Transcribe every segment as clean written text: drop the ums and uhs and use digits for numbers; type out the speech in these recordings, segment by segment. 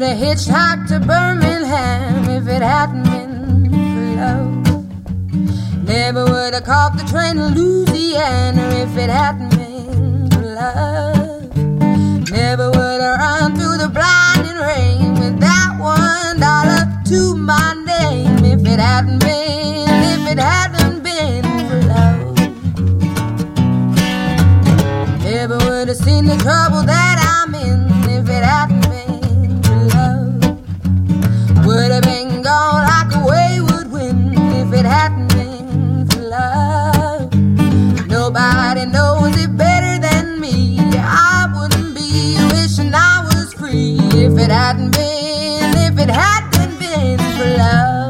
would have hitchhiked to Birmingham if it hadn't been for love. Never would have caught the train to Louisiana if it hadn't been for love. Never would have run through the blinding rain with that $1 to my name if it hadn't been for love. Never would have seen the trouble that I'm in if it hadn't been for love. Would have been gone like a wayward wind if it hadn't been for love. Nobody knows it better than me. I wouldn't be wishing I was free if it hadn't been for love.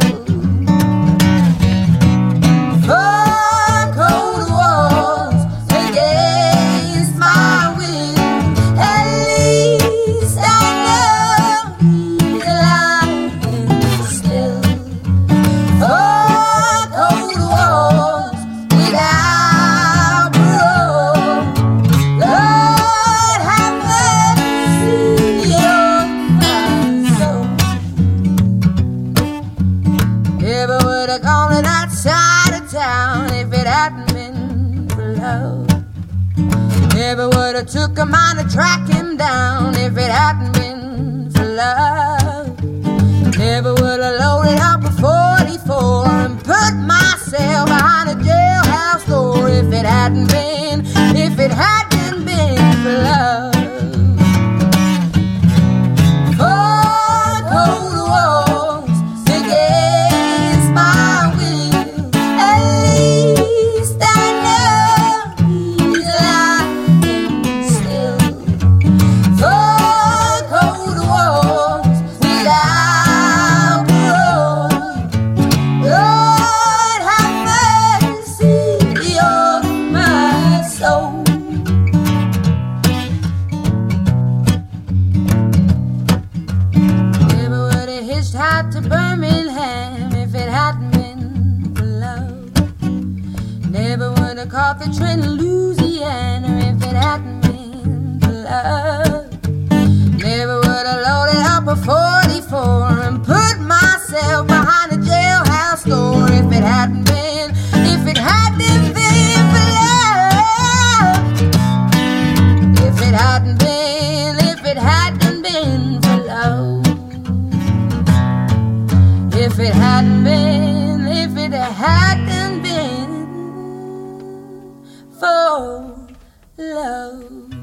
Never would have took a mind to track him down if it hadn't been for love. Never would have loaded up a 44 and put myself behind a jailhouse door if it hadn't been for love. Four cold walls against my will. At least I know he's alive still. Four cold walls without parole. Lord have mercy on my soul. Hitchhiked to Birmingham if it hadn't been for love. Never would have caught the train to Louisiana if it hadn't been for love. Never would have loaded up a 44 and put myself behind a jailhouse door if it hadn't been for love. If it hadn't been for love. If it hadn't been for love.